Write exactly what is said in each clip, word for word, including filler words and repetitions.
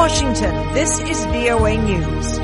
Washington, this is V O A News.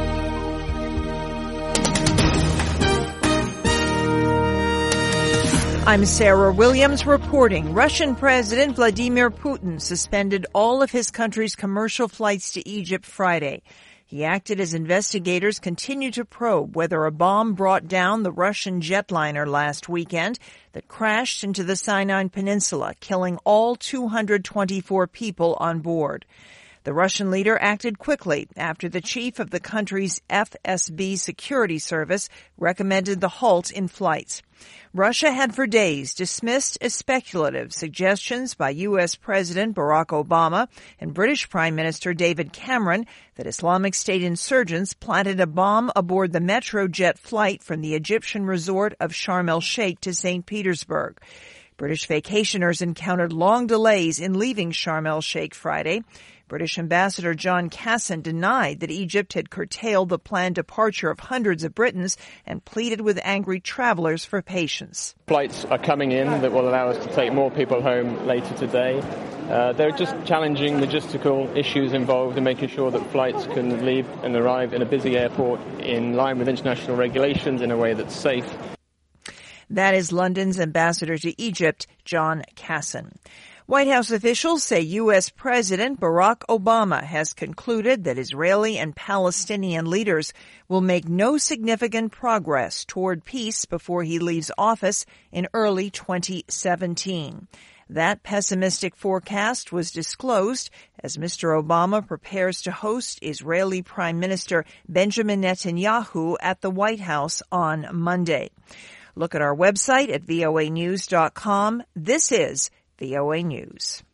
I'm Sarah Williams reporting. Russian President Vladimir Putin suspended all of his country's commercial flights to Egypt Friday. He acted as investigators continue to probe whether a bomb brought down the Russian jetliner last weekend that crashed into the Sinai Peninsula, killing all two hundred twenty-four people on board. The Russian leader acted quickly after the chief of the country's F S B security service recommended the halt in flights. Russia had for days dismissed as speculative suggestions by U S President Barack Obama and British Prime Minister David Cameron that Islamic State insurgents planted a bomb aboard the Metrojet flight from the Egyptian resort of Sharm el-Sheikh to Saint Petersburg. British vacationers encountered long delays in leaving Sharm el-Sheikh Friday. British Ambassador John Casson denied that Egypt had curtailed the planned departure of hundreds of Britons and pleaded with angry travelers for patience. Flights are coming in that will allow us to take more people home later today. Uh, there are just challenging logistical issues involved in making sure that flights can leave and arrive in a busy airport in line with international regulations in a way that's safe. That is London's ambassador to Egypt, John Casson. White House officials say U S President Barack Obama has concluded that Israeli and Palestinian leaders will make no significant progress toward peace before he leaves office in early twenty seventeen. That pessimistic forecast was disclosed as Mister Obama prepares to host Israeli Prime Minister Benjamin Netanyahu at the White House on Monday. Look at our website at V O A news dot com. This is V O A News.